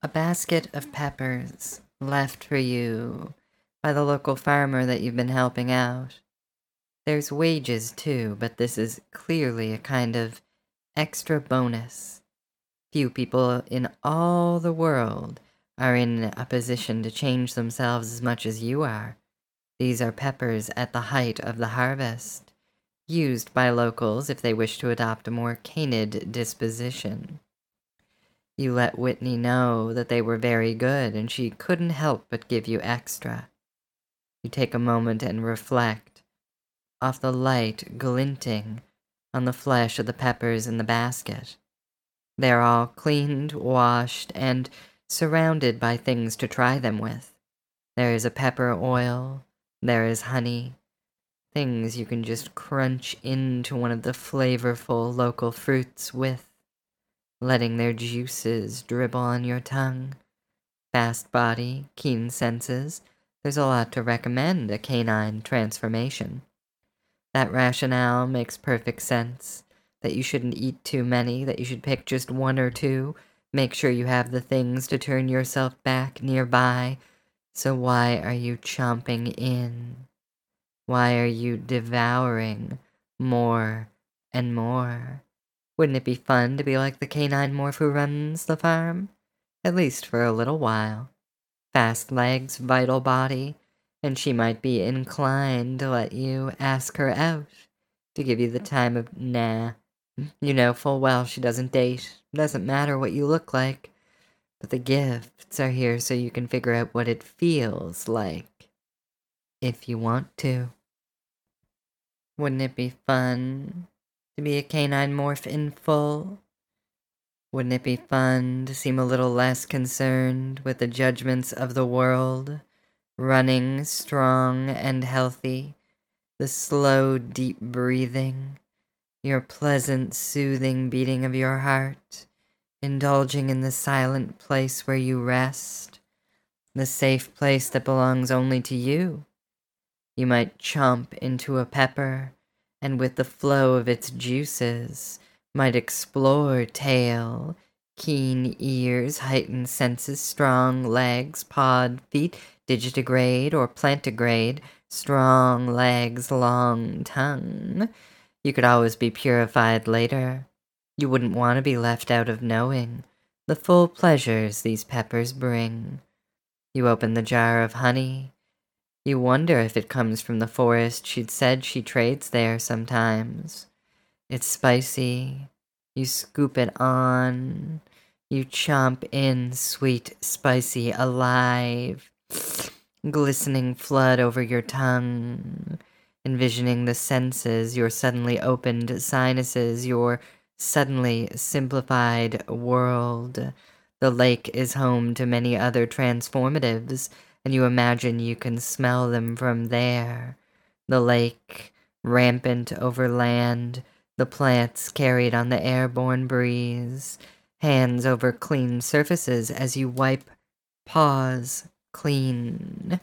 A basket of peppers left for you by the local farmer that you've been helping out. There's wages too, but this is clearly a kind of extra bonus. Few people in all the world are in a position to change themselves as much as you are. These are peppers at the height of the harvest, used by locals if they wish to adopt a more canid disposition. You let Whitney know that they were very good, and she couldn't help but give you extra. You take a moment and reflect, off the light glinting on the flesh of the peppers in the basket. They're all cleaned, washed, and surrounded by things to try them with. There is a pepper oil, there is honey, things you can just crunch into one of the flavorful local fruits with, letting their juices dribble on your tongue. Fast body, keen senses, there's a lot to recommend a canine transformation. That rationale makes perfect sense, that you shouldn't eat too many, that you should pick just one or two, make sure you have the things to turn yourself back nearby. So why are you chomping in? Why are you devouring more and more? Wouldn't it be fun to be like the canine morph who runs the farm? At least for a little while. Fast legs, vital body, and she might be inclined to let you ask her out, to give you the time of nah. You know full well she doesn't date. Doesn't matter what you look like. But the gifts are here so you can figure out what it feels like. If you want to. Wouldn't it be fun to be a canine morph in full? Wouldn't it be fun to seem a little less concerned with the judgments of the world, running strong and healthy, the slow, deep breathing, your pleasant, soothing beating of your heart, indulging in the silent place where you rest, the safe place that belongs only to you? You might chomp into a pepper, and with the flow of its juices, might explore tail, keen ears, heightened senses, strong legs, pod, feet, digitigrade or plantigrade, strong legs, long tongue. You could always be purified later. You wouldn't want to be left out of knowing the full pleasures these peppers bring. You open the jar of honey. You wonder if it comes from the forest she'd said she trades there sometimes. It's spicy. You scoop it on. You chomp in sweet, spicy, alive, glistening flood over your tongue, envisioning the senses, your suddenly opened sinuses, your suddenly simplified world. The lake is home to many other transformatives, and you imagine you can smell them from there. The lake, rampant over land, the plants carried on the airborne breeze, hands over clean surfaces as you wipe paws clean.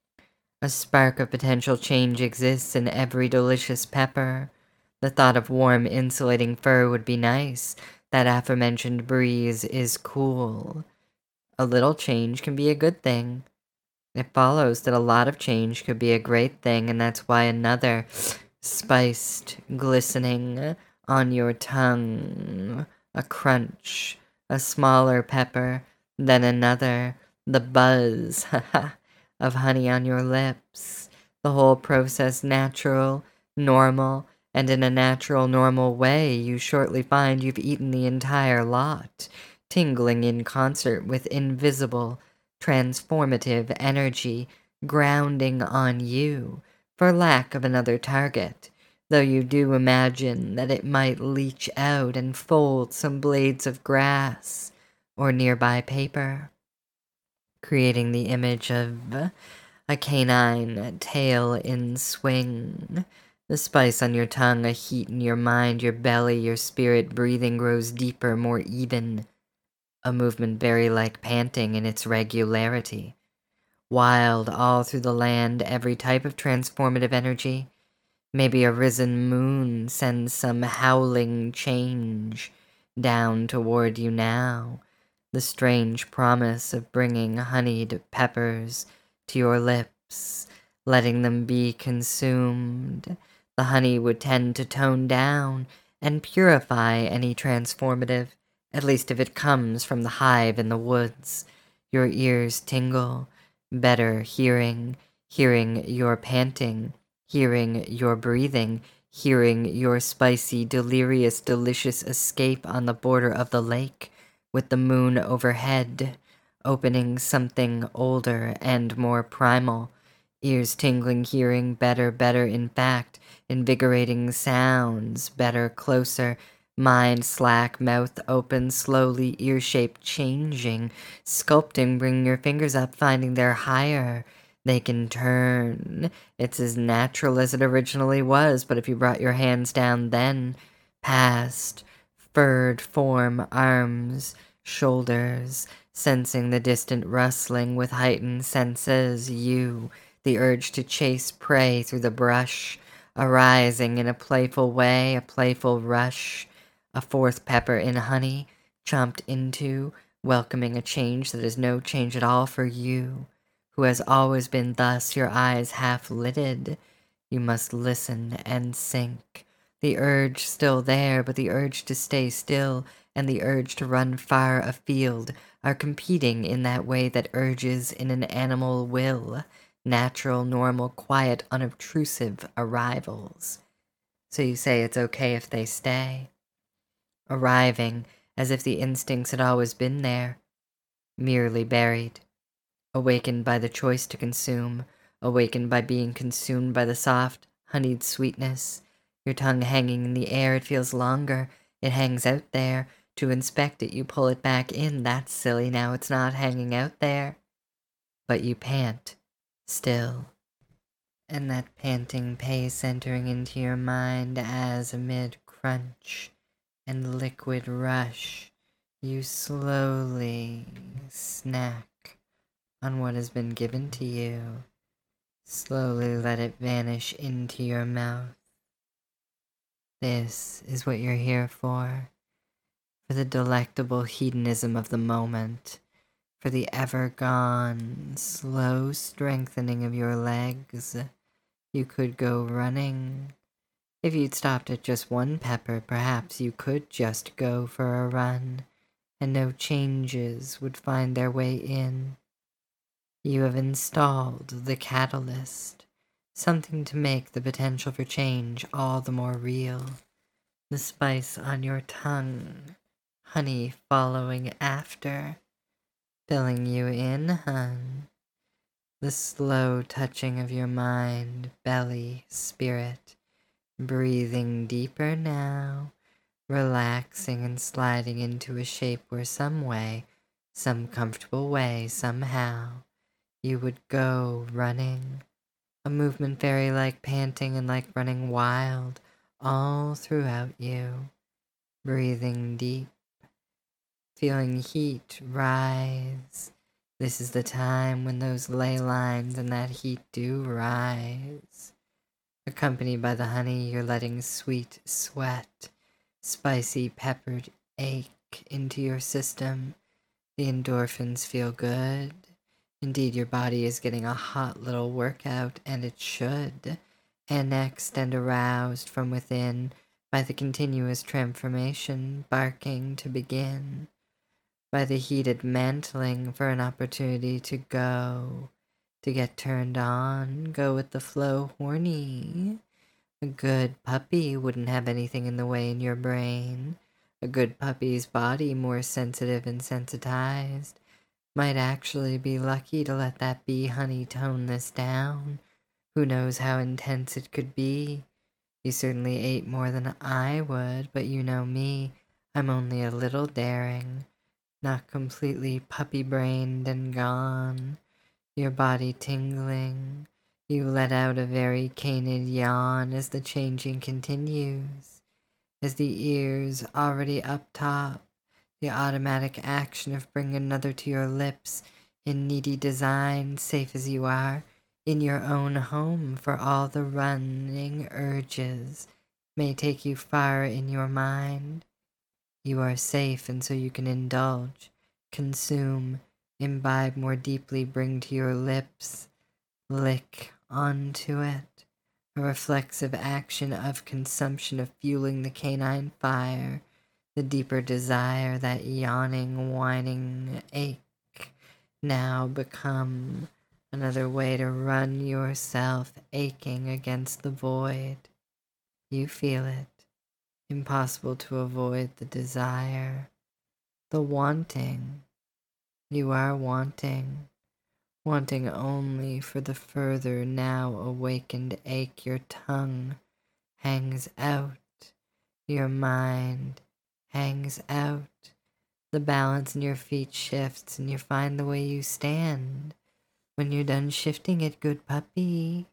A spark of potential change exists in every delicious pepper. The thought of warm, insulating fur would be nice. That aforementioned breeze is cool. A little change can be a good thing. It follows that a lot of change could be a great thing, and that's why another spiced, glistening on your tongue, a crunch, a smaller pepper, then another, the buzz, of honey on your lips, the whole process natural, normal, and in a natural, normal way, you shortly find you've eaten the entire lot, tingling in concert with invisible, transformative energy grounding on you for lack of another target, though you do imagine that it might leach out and fold some blades of grass or nearby paper, creating the image of a canine tail in swing. The spice on your tongue, a heat in your mind, your belly, your spirit breathing grows deeper, more even. A movement very like panting in its regularity. Wild all through the land, every type of transformative energy. Maybe a risen moon sends some howling change down toward you now. the strange promise of bringing honeyed peppers to your lips, letting them be consumed. The honey would tend to tone down and purify any transformative, at least if it comes from the hive in the woods. Your ears tingle, better hearing your panting, hearing your breathing, hearing your spicy, delirious, delicious escape on the border of the lake with the moon overhead, opening something older and more primal. Ears tingling, hearing better, in fact, invigorating sounds, better, closer, mind slack, mouth open, slowly, ear shape changing, sculpting, bring your fingers up, finding they're higher. They can turn. It's as natural as it originally was, but if you brought your hands down then, past, furred form, arms, shoulders, sensing the distant rustling with heightened senses, the urge to chase prey through the brush, arising in a playful way, a playful rush, a fourth pepper in honey, chomped into, welcoming a change that is no change at all for you, who has always been thus, your eyes half lidded. You must listen and sink. The urge still there, but the urge to stay still and the urge to run far afield are competing in that way that urges in an animal will. Natural, normal, quiet, unobtrusive arrivals. So you say it's okay if they stay. Arriving as if the instincts had always been there, merely buried. Awakened by the choice to consume, awakened by being consumed by the soft, honeyed sweetness. Your tongue hanging in the air, it feels longer. It hangs out there. To inspect it, you pull it back in. That's silly. Now it's not hanging out there. But you pant. Still, and that panting pace entering into your mind as amid crunch and liquid rush, you slowly snack on what has been given to you. Slowly let it vanish into your mouth. This is what you're here for the delectable hedonism of the moment, for the ever-gone, slow strengthening of your legs. You could go running. If you'd stopped at just one pepper, perhaps you could just go for a run, and no changes would find their way in. You have installed the catalyst, something to make the potential for change all the more real. The spice on your tongue, honey following after, filling you in, hun. The slow touching of your mind, belly, spirit, breathing deeper now, relaxing and sliding into a shape where some way, some comfortable way, somehow, you would go running. A movement very like panting and like running wild all throughout you. Breathing deep, feeling heat rise. This is the time when those ley lines and that heat do rise. Accompanied by the honey, you're letting sweet sweat, spicy peppered ache into your system. The endorphins feel good. Indeed, your body is getting a hot little workout, and it should. Annexed and aroused from within by the continuous transformation, barking to begin. By the heated mantling for an opportunity to go, to get turned on, go with the flow horny. A good puppy wouldn't have anything in the way in your brain. A good puppy's body, more sensitive and sensitized, might actually be lucky to let that bee honey tone this down. Who knows how intense it could be? You certainly ate more than I would, but you know me, I'm only a little daring. Not completely puppy-brained and gone, your body tingling. You let out a very canid yawn as the changing continues, as the ears already up top, the automatic action of bringing another to your lips in needy design, safe as you are, in your own home, for all the running urges may take you far in your mind. You are safe, and so you can indulge, consume, imbibe more deeply, bring to your lips, lick onto it, a reflexive action of consumption, of fueling the canine fire, the deeper desire, that yawning, whining ache, now become another way to run yourself aching against the void. You feel it. Impossible to avoid the desire, the wanting. You are wanting, wanting only for the further now awakened ache. Your tongue hangs out, your mind hangs out. The balance in your feet shifts and you find the way you stand. When you're done shifting it, good puppy,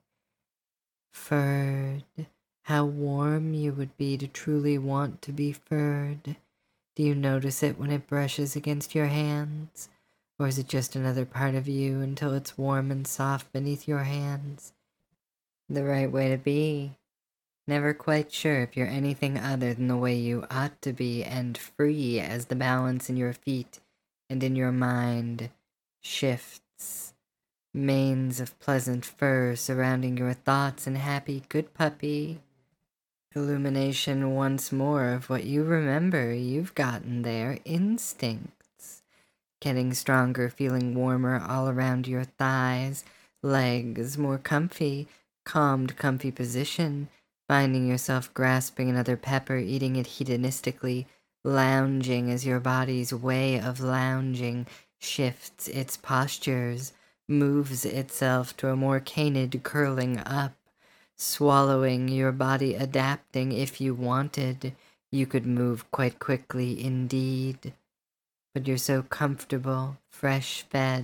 furred, how warm you would be to truly want to be furred. Do you notice it when it brushes against your hands? Or is it just another part of you until it's warm and soft beneath your hands? The right way to be. Never quite sure if you're anything other than the way you ought to be, and free as the balance in your feet and in your mind shifts. Manes of pleasant fur surrounding your thoughts, and happy, good puppy. Illumination once more of what you remember. You've gotten there. Instincts. Getting stronger, feeling warmer all around your thighs, legs more comfy, calmed, comfy position, finding yourself grasping another pepper, eating it hedonistically, lounging as your body's way of lounging shifts its postures, moves itself to a more canid curling up, swallowing, your body adapting. If you wanted, you could move quite quickly indeed. But you're so comfortable, fresh fed,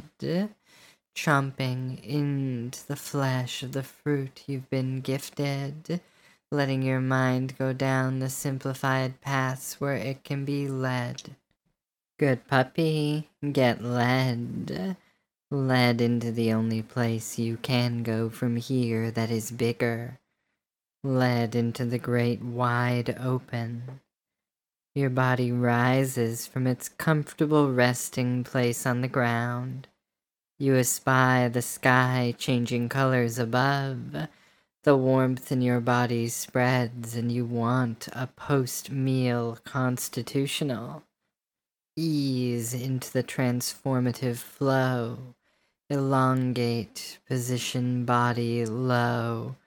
chomping into the flesh of the fruit you've been gifted, letting your mind go down the simplified paths where it can be led. Good puppy, get led. Led into the only place you can go from here that is bigger. Led into the great wide open. Your body rises from its comfortable resting place on the ground. You espy the sky changing colors above. The warmth in your body spreads, and you want a post-meal constitutional. Ease into the transformative flow. Elongate, position body low.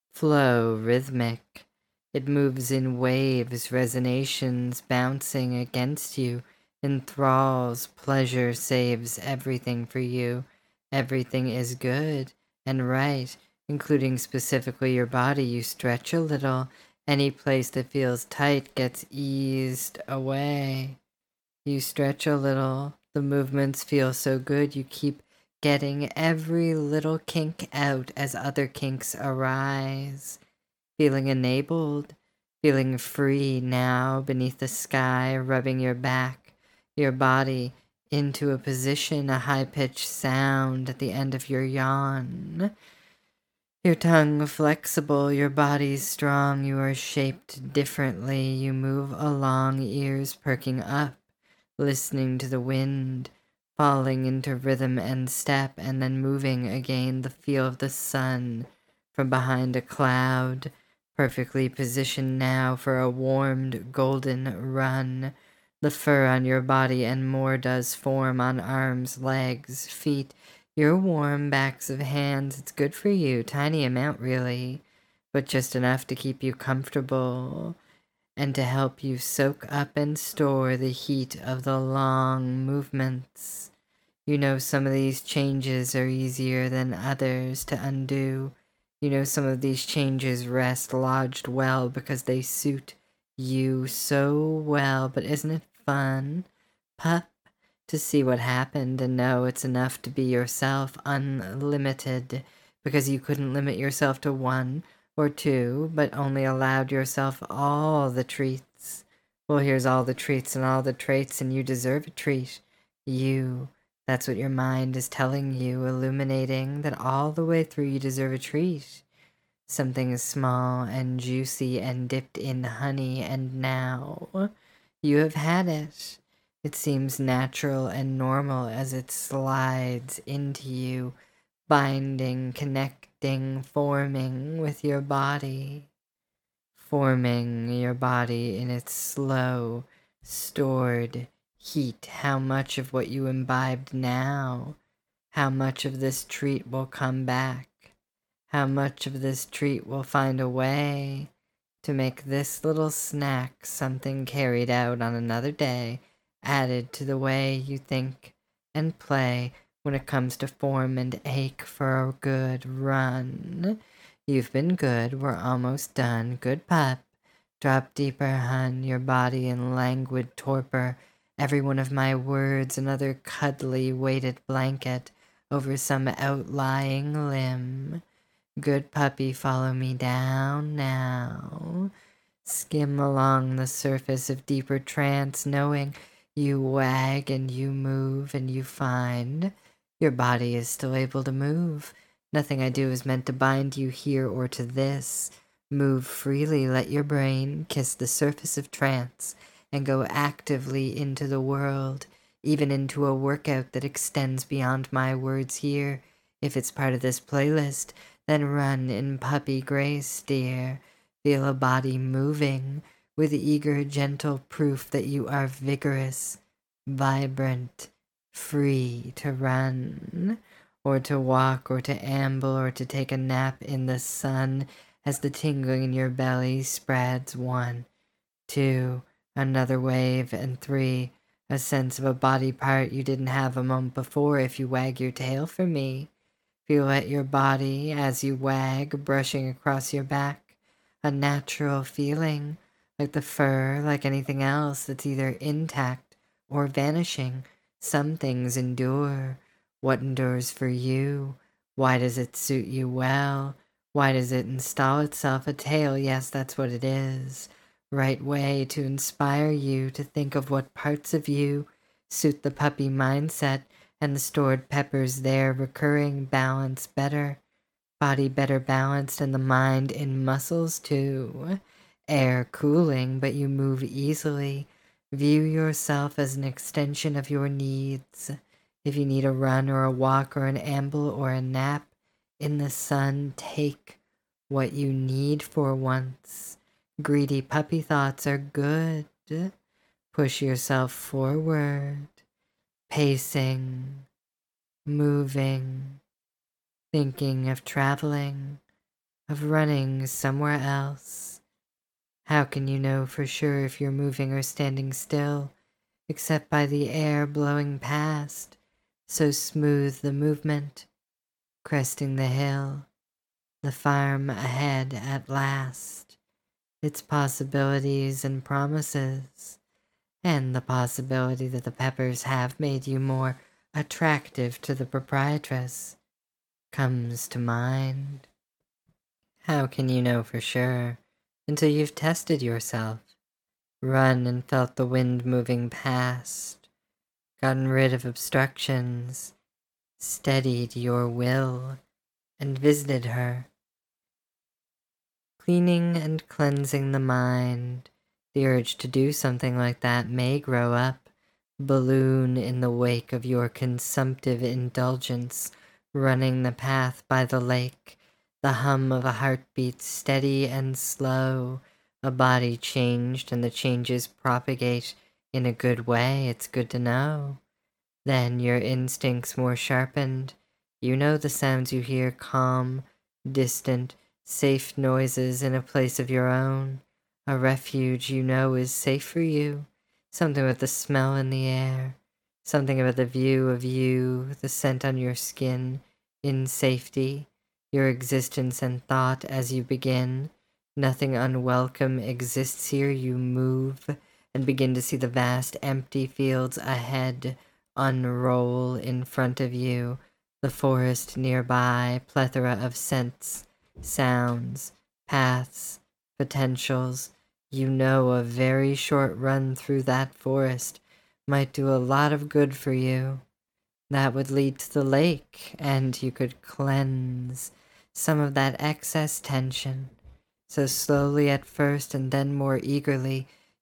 Flow rhythmic. It moves in waves, resonations bouncing against you, enthralls, pleasure saves everything for you. Everything is good and right, including specifically your body. You stretch a little. Any place that feels tight gets eased away. You stretch a little. The movements feel so good. You keep getting every little kink out as other kinks arise. Feeling enabled, feeling free now beneath the sky, rubbing your back, your body into a position, a high-pitched sound at the end of your yawn. Your tongue flexible, your body's strong, you are shaped differently. You move along, ears perking up, listening to the wind, falling into rhythm and step, and then moving again, the feel of the sun from behind a cloud, perfectly positioned now for a warmed golden run. The fur on your body and more does form on arms, legs, feet, your warm backs of hands. It's good for you, tiny amount really, but just enough to keep you comfortable and to help you soak up and store the heat of the long movements. You know some of these changes are easier than others to undo. You know some of these changes rest lodged well because they suit you so well. But isn't it fun, pup, to see what happened and know it's enough to be yourself, unlimited, because you couldn't limit yourself to one or two, but only allowed yourself all the treats. Well, here's all the treats and all the traits, and you deserve a treat. You. That's what your mind is telling you, illuminating that all the way through you deserve a treat. Something small and juicy and dipped in honey, and now you have had it. It seems natural and normal as it slides into you, binding, connecting, forming with your body, forming your body in its slow, stored heat. How much of what you imbibed now, how much of this treat will come back, how much of this treat will find a way to make this little snack something carried out on another day, added to the way you think and play when it comes to form and ache for a good run. You've been good, we're almost done. Good pup. Drop deeper, hun, your body in languid torpor. Every one of my words another cuddly weighted blanket over some outlying limb. Good puppy, follow me down now. Skim along the surface of deeper trance, knowing you wag and you move and you find your body is still able to move. Nothing I do is meant to bind you here or to this. Move freely, let your brain kiss the surface of trance and go actively into the world, even into a workout that extends beyond my words here. If it's part of this playlist, then run in puppy grace, dear. Feel a body moving with eager, gentle proof that you are vigorous, vibrant, free to run, or to walk, or to amble, or to take a nap in the sun as the tingling in your belly spreads. 1, 2, another wave, and 3, a sense of a body part you didn't have a moment before if you wag your tail for me. Feel at your body as you wag, brushing across your back, a natural feeling, like the fur, like anything else that's either intact or vanishing. Some things endure. What endures for you? Why does it suit you well? Why does it install itself? A tail, yes, that's what it is. Right way to inspire you to think of what parts of you suit the puppy mindset and the stored peppers there, recurring balance better, body better balanced, and the mind in muscles too. Air cooling, but you move easily. View yourself as an extension of your needs. If you need a run or a walk or an amble or a nap in the sun, take what you need for once. Greedy puppy thoughts are good. Push yourself forward, pacing, moving, thinking of traveling, of running somewhere else. How can you know for sure if you're moving or standing still, except by the air blowing past, so smooth the movement, cresting the hill, the farm ahead at last, its possibilities and promises, and the possibility that the peppers have made you more attractive to the proprietress comes to mind. How can you know for sure until you've tested yourself, run and felt the wind moving past, gotten rid of obstructions, steadied your will, and visited her? Cleaning and cleansing the mind, the urge to do something like that may grow up, balloon in the wake of your consumptive indulgence, running the path by the lake, the hum of a heartbeat steady and slow, a body changed, and the changes propagate in a good way. It's good to know. Then your instincts more sharpened. You know the sounds you hear, calm, distant, safe noises in a place of your own. A refuge you know is safe for you. Something about the smell in the air. Something about the view of you, the scent on your skin, in safety. Your existence and thought as you begin. Nothing unwelcome exists here. You move and begin to see the vast empty fields ahead unroll in front of you, the forest nearby, plethora of scents, sounds, paths, potentials. You know a very short run through that forest might do a lot of good for you. That would lead to the lake, and you could cleanse some of that excess tension. So slowly at first and then more eagerly,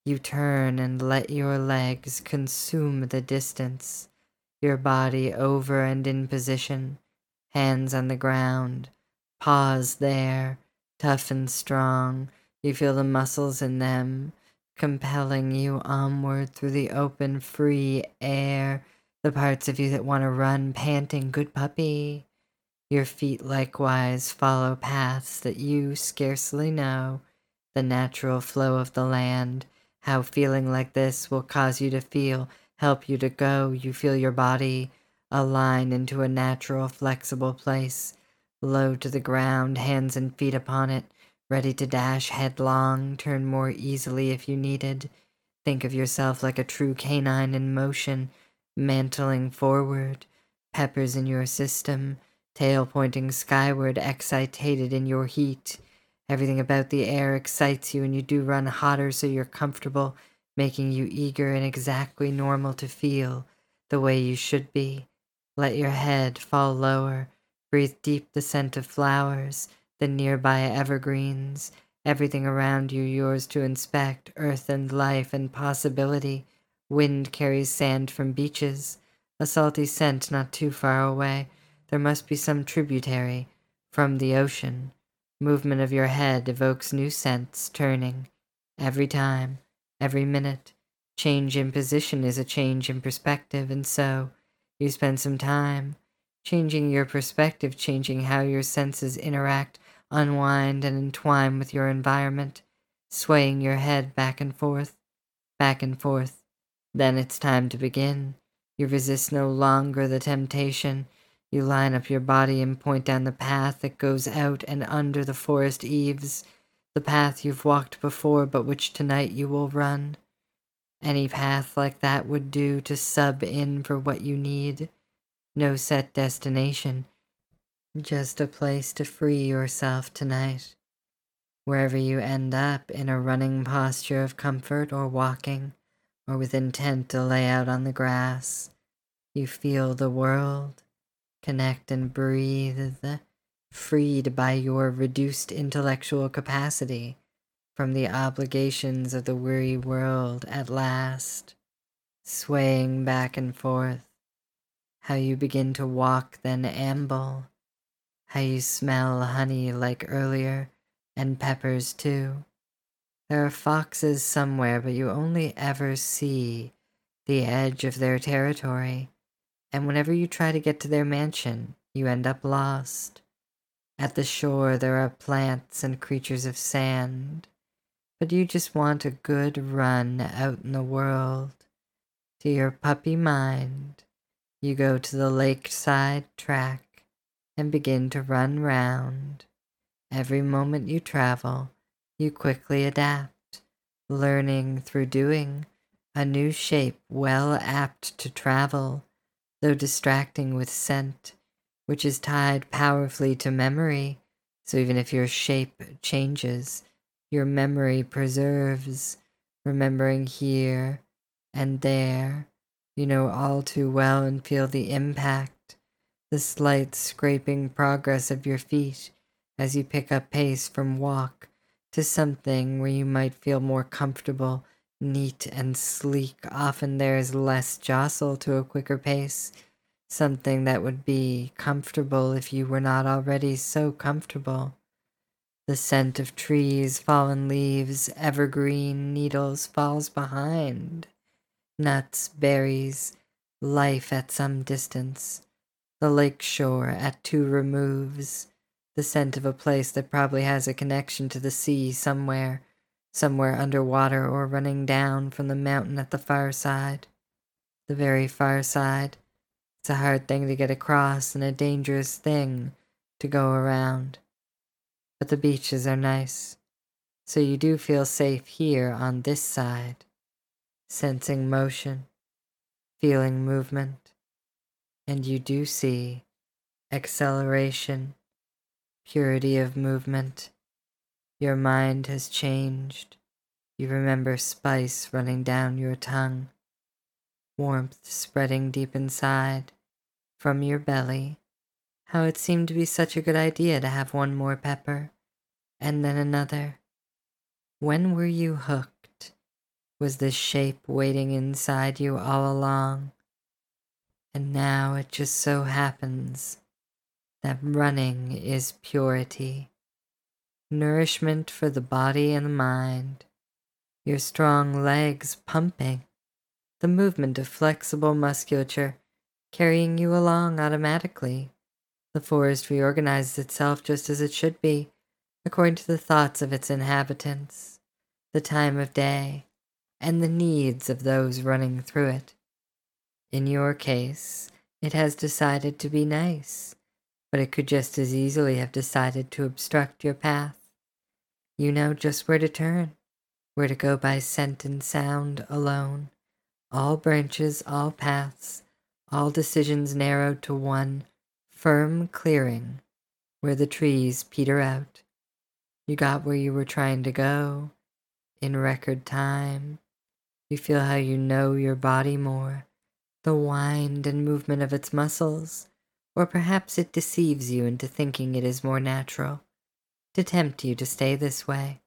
You turn and let your legs consume the distance, your body over and in position, hands on the ground, paws there, tough and strong. You feel the muscles in them compelling you onward through the open, free air, the parts of you that want to run, panting, good puppy. Your feet likewise follow paths that you scarcely know, the natural flow of the land, how feeling like this will cause you to feel, help you to go. You feel your body align into a natural, flexible place, low to the ground, hands and feet upon it, ready to dash headlong, turn more easily if you needed. Think of yourself like a true canine in motion, mantling forward, peppers in your system, tail pointing skyward, excitated in your heat. Everything about the air excites you, and you do run hotter so you're comfortable, making you eager and exactly normal to feel the way you should be. Let your head fall lower. Breathe deep the scent of flowers, the nearby evergreens, everything around you yours to inspect, earth and life and possibility. Wind carries sand from beaches, a salty scent not too far away. There must be some tributary from the ocean. Movement of your head evokes new scents, turning. Every time, every minute. Change in position is a change in perspective, and so you spend some time changing your perspective, changing how your senses interact, unwind and entwine with your environment, swaying your head back and forth, back and forth. Then it's time to begin. You resist no longer the temptation. You line up your body and point down the path that goes out and under the forest eaves, the path you've walked before but which tonight you will run. Any path like that would do to sub in for what you need. No set destination, just a place to free yourself tonight. Wherever you end up, in a running posture of comfort or walking, or with intent to lay out on the grass, you feel the world, connect and breathe, freed by your reduced intellectual capacity from the obligations of the weary world at last, swaying back and forth. How you begin to walk, then amble. How you smell honey like earlier, and peppers too. There are foxes somewhere, but you only ever see the edge of their territory, and whenever you try to get to their mansion, you end up lost. At the shore there are plants and creatures of sand, but you just want a good run out in the world. To your puppy mind, you go to the lakeside track and begin to run round. Every moment you travel, you quickly adapt, learning through doing, a new shape well apt to travel, though distracting with scent, which is tied powerfully to memory, so even if your shape changes, your memory preserves, remembering here and there. You know all too well and feel the impact, the slight scraping progress of your feet as you pick up pace from walk to something where you might feel more comfortable, neat and sleek. Often there is less jostle to a quicker pace, something that would be comfortable if you were not already so comfortable. The scent of trees, fallen leaves, evergreen needles falls behind. Nuts, berries, life at some distance. The lake shore at 2 removes. The scent of a place that probably has a connection to the sea somewhere underwater or running down from the mountain at the far side. The very far side. It's a hard thing to get across and a dangerous thing to go around. But the beaches are nice, so you do feel safe here on this side, sensing motion, feeling movement, and you do see acceleration, purity of movement. Your mind has changed. You remember spice running down your tongue, warmth spreading deep inside from your belly. How it seemed to be such a good idea to have one more pepper, and then another. When were you hooked? was this shape waiting inside you all along, and now it just so happens that running is purity, nourishment for the body and the mind, your strong legs pumping, the movement of flexible musculature carrying you along automatically. The forest reorganizes itself just as it should be, according to the thoughts of its inhabitants, the time of day, and the needs of those running through it. In your case, it has decided to be nice, but it could just as easily have decided to obstruct your path. You know just where to turn, where to go by scent and sound alone. All branches, all paths, all decisions narrowed to one firm clearing where the trees peter out. You got where you were trying to go in record time. You feel how you know your body more, the wind and movement of its muscles, or perhaps it deceives you into thinking it is more natural, to tempt you to stay this way.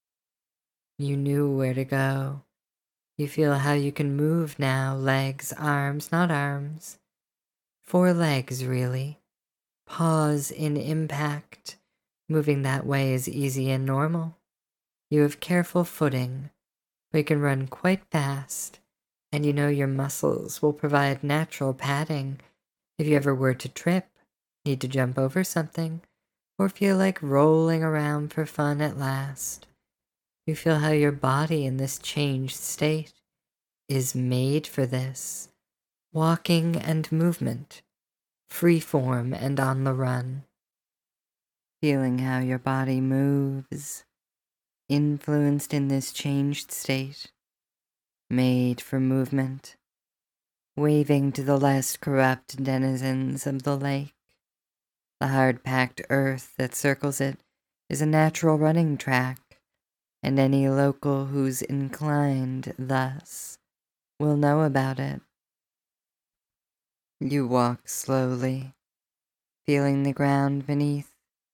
You knew where to go. You feel how you can move now, legs, arms, not arms. 4 legs, really. Pause in impact. Moving that way is easy and normal. You have careful footing, but you can run quite fast, and you know your muscles will provide natural padding if you ever were to trip, need to jump over something, or feel like rolling around for fun at last. You feel how your body in this changed state is made for this, walking and movement, free form and on the run. Feeling how your body moves, influenced in this changed state, made for movement, waving to the less corrupt denizens of the lake. The hard-packed earth that circles it is a natural running track, and any local who's inclined thus will know about it. You walk slowly, feeling the ground beneath,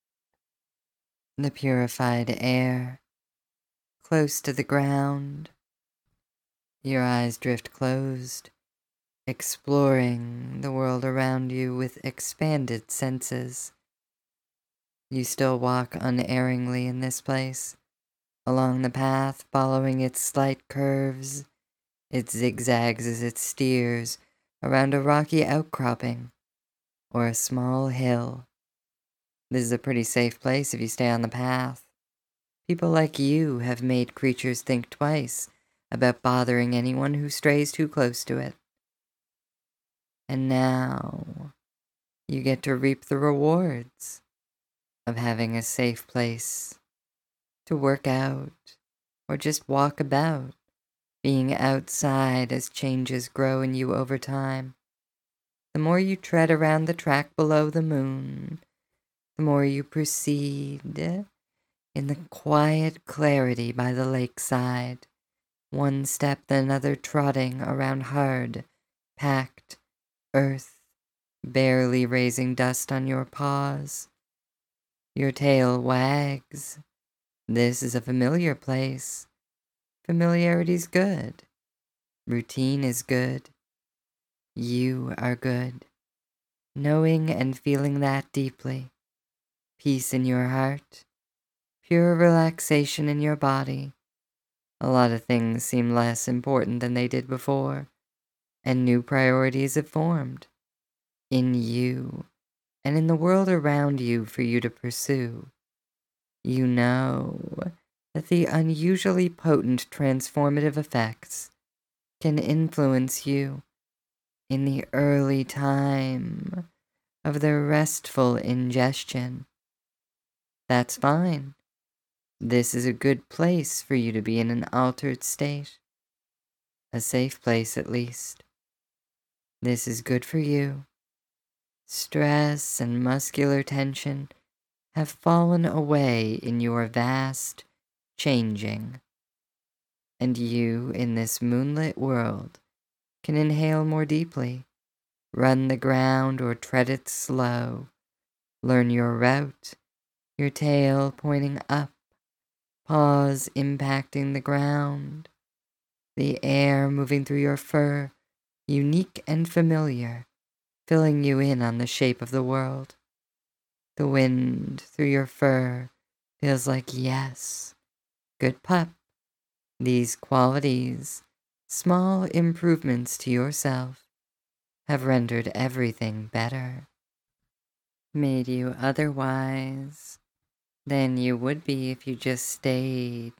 the purified air, close to the ground. Your eyes drift closed, exploring the world around you with expanded senses. You still walk unerringly in this place, along the path, following its slight curves, its zigzags as it steers around a rocky outcropping or a small hill. This is a pretty safe place if you stay on the path. People like you have made creatures think twice about bothering anyone who strays too close to it. And now you get to reap the rewards of having a safe place to work out or just walk about, being outside as changes grow in you over time. The more you tread around the track below the moon, the more you proceed in the quiet clarity by the lakeside, one step then another trotting around hard, packed earth, barely raising dust on your paws. Your tail wags. This is a familiar place. Familiarity's good. Routine is good. You are good. Knowing and feeling that deeply. Peace in your heart. Pure relaxation in your body. A lot of things seem less important than they did before, and new priorities have formed in you and in the world around you for you to pursue. You know that the unusually potent transformative effects can influence you in the early time of the restful ingestion. That's fine. This is a good place for you to be in an altered state. A safe place, at least. This is good for you. Stress and muscular tension have fallen away in your vast changing, and you, in this moonlit world, can inhale more deeply, run the ground or tread it slow, learn your route, your tail pointing up, paws impacting the ground. the air moving through your fur, unique and familiar, filling you in on the shape of the world. The wind through your fur feels like yes, good pup. These qualities, small improvements to yourself, have rendered everything better, made you otherwise than you would be if you just stayed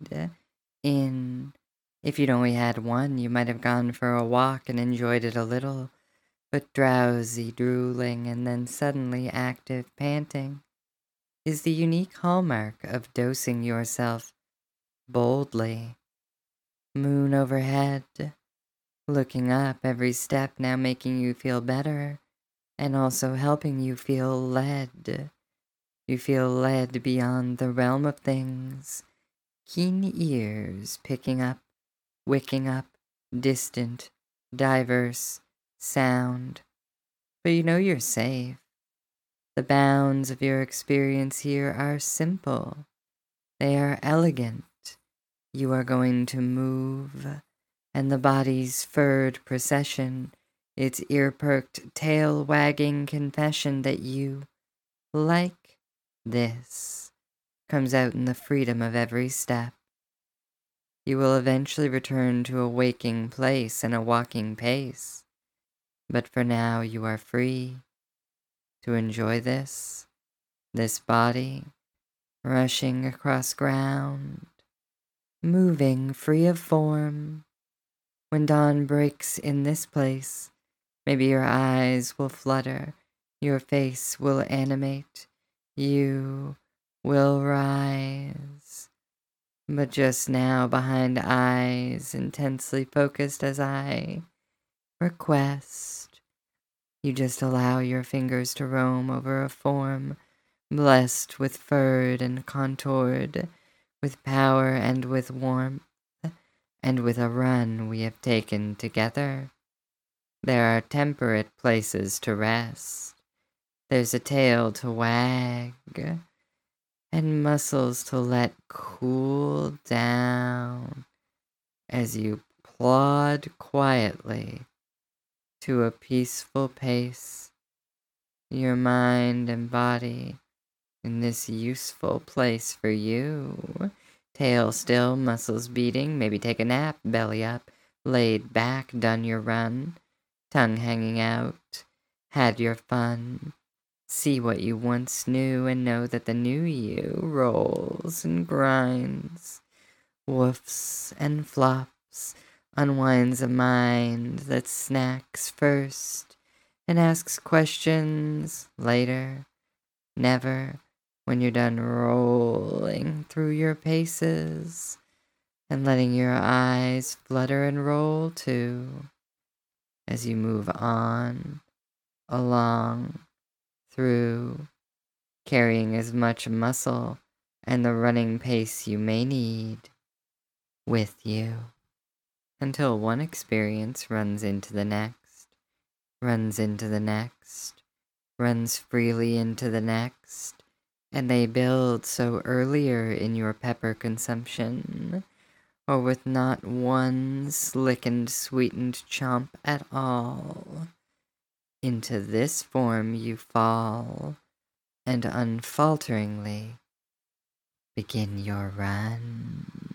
in. If you'd only had one, you might have gone for a walk and enjoyed it a little, but drowsy drooling and then suddenly active panting is the unique hallmark of dosing yourself boldly. Moon overhead, looking up every step now making you feel better and also helping you feel led. You feel led beyond the realm of things, keen ears picking up, wicking up, distant, diverse sound. But you know you're safe. The bounds of your experience here are simple. They are elegant. You are going to move, and the body's furred procession, its ear-perked, tail-wagging confession that you like this, comes out in the freedom of every step. You will eventually return to a waking place and a walking pace, but for now you are free to enjoy this body, rushing across ground, moving free of form. When dawn breaks in this place, maybe your eyes will flutter, your face will animate, you will rise. But just now, behind eyes intensely focused as I request, you just allow your fingers to roam over a form blessed with furred and contoured, with power and with warmth, and with a run we have taken together. There are temperate places to rest. There's a tail to wag, and muscles to let cool down as you plod quietly to a peaceful pace, your mind and body in this useful place for you. Tail still, muscles beating, maybe take a nap, belly up, laid back, done your run, tongue hanging out, had your fun. See what you once knew and know that the new you rolls and grinds, woofs and flops, unwinds a mind that snacks first and asks questions later. Never when you're done rolling through your paces and letting your eyes flutter and roll too as you move on, along, through, carrying as much muscle and the running pace you may need with you until one experience runs into the next, runs into the next, runs freely into the next, and they build so earlier in your pepper consumption, or with not one slick and sweetened chomp at all. Into this form you fall, and unfalteringly begin your run.